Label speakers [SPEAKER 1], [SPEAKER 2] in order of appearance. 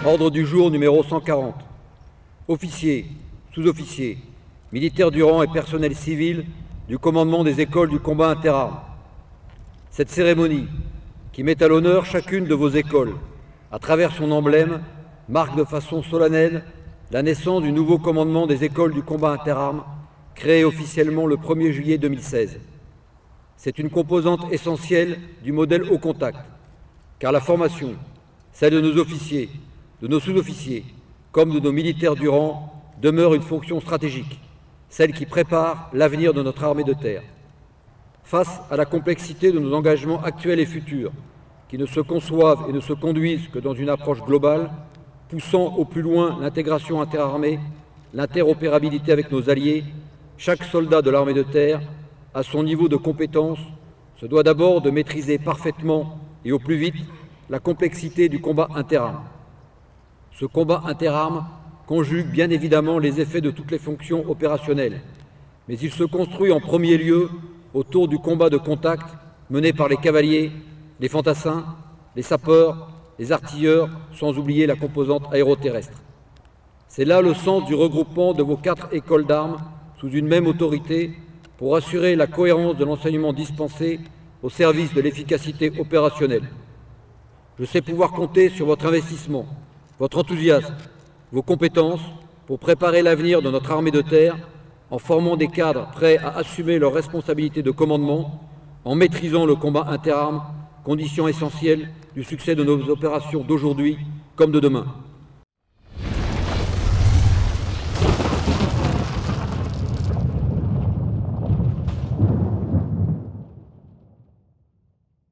[SPEAKER 1] Ordre du jour numéro 140. Officiers, sous-officiers, militaires du rang et personnel civil du commandement des écoles du combat interarmes. Cette cérémonie, qui met à l'honneur chacune de vos écoles, à travers son emblème, marque de façon solennelle la naissance du nouveau commandement des écoles du combat interarmes, créé officiellement le 1er juillet 2016. C'est une composante essentielle du modèle au contact, car la formation, celle de nos officiers, de nos sous-officiers, comme de nos militaires du rang, demeure une fonction stratégique, celle qui prépare l'avenir de notre armée de terre. Face à la complexité de nos engagements actuels et futurs, qui ne se conçoivent et ne se conduisent que dans une approche globale, poussant au plus loin l'intégration interarmée, l'interopérabilité avec nos alliés, chaque soldat de l'armée de terre, à son niveau de compétence, se doit d'abord de maîtriser parfaitement et au plus vite la complexité du combat interarmes. Ce combat interarmes conjugue bien évidemment les effets de toutes les fonctions opérationnelles, mais il se construit en premier lieu autour du combat de contact mené par les cavaliers, les fantassins, les sapeurs, les artilleurs, sans oublier la composante aéroterrestre. C'est là le sens du regroupement de vos 4 écoles d'armes sous une même autorité pour assurer la cohérence de l'enseignement dispensé au service de l'efficacité opérationnelle. Je sais pouvoir compter sur votre investissement, votre enthousiasme, vos compétences pour préparer l'avenir de notre armée de terre en formant des cadres prêts à assumer leurs responsabilités de commandement, en maîtrisant le combat interarmes, condition essentielle du succès de nos opérations d'aujourd'hui comme de demain.